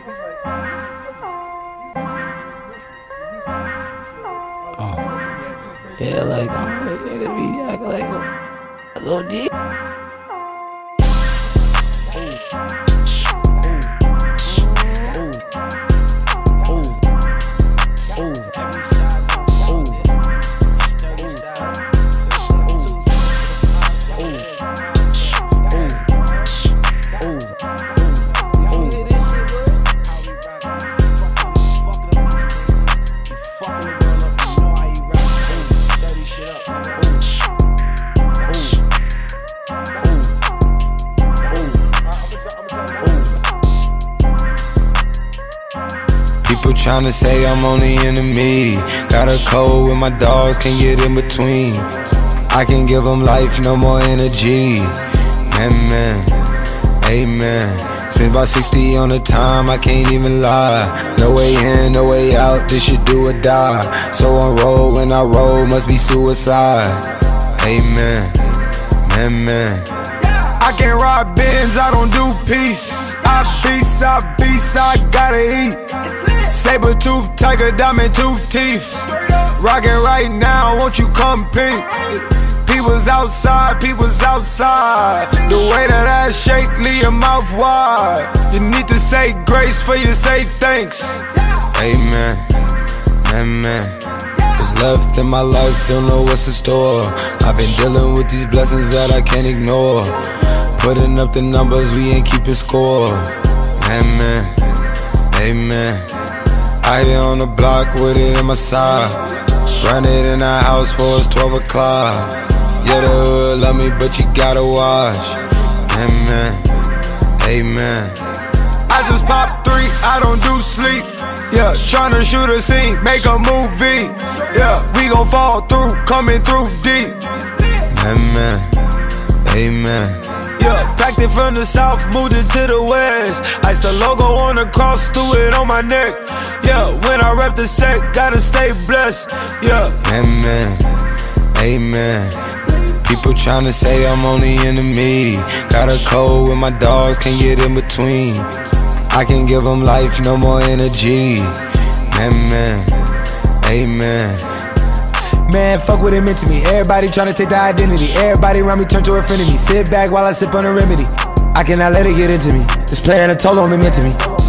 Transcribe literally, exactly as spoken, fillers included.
Oh. Yeah, like, I'm like, niggas be acting like a little D. People tryna say I'm only in the media. Got a code with my dogs, can't get in between. I can give them life, no more energy. Man, man, amen. Spent about sixty on the time, I can't even lie. No way in, no way out, this shit do or die. So on road, when I roll, must be suicide. Amen, man, man. I can't ride Benz, I don't do peace. I beast, I beast, I gotta eat. Saber tooth, tiger, diamond tooth teeth. Rockin' right now, won't you come peep? People's outside, people's outside. The way that I shake, leave your mouth wide. You need to say grace for you say thanks. Amen, amen. What's left in my life, don't know what's in store. I've been dealing with these blessings that I can't ignore. Putting up the numbers, we ain't keeping score. Amen, amen. I be on the block with it in my side. Run it in the house for it's twelve o'clock. Yeah, the hood love me, but you gotta watch. Amen, amen. I just pop three, I don't do sleep. Yeah, tryna shoot a scene, make a movie. Yeah, we gon' fall through, coming through deep. Amen, amen. Yeah, packed it from the south, moved it to the west. Iced the logo on the cross, threw it on my neck. Yeah, when I rep the set, gotta stay blessed. Yeah, amen, amen. People tryna say I'm only in the media. Got a code with my dogs, can't get in between. I can give them life, no more energy. Amen, amen. Man, fuck what it meant to me. Everybody tryna take the identity. Everybody around me turn to a friend of me. Sit back while I sip on a remedy. I cannot let it get into me. This playing a toll on me meant to me.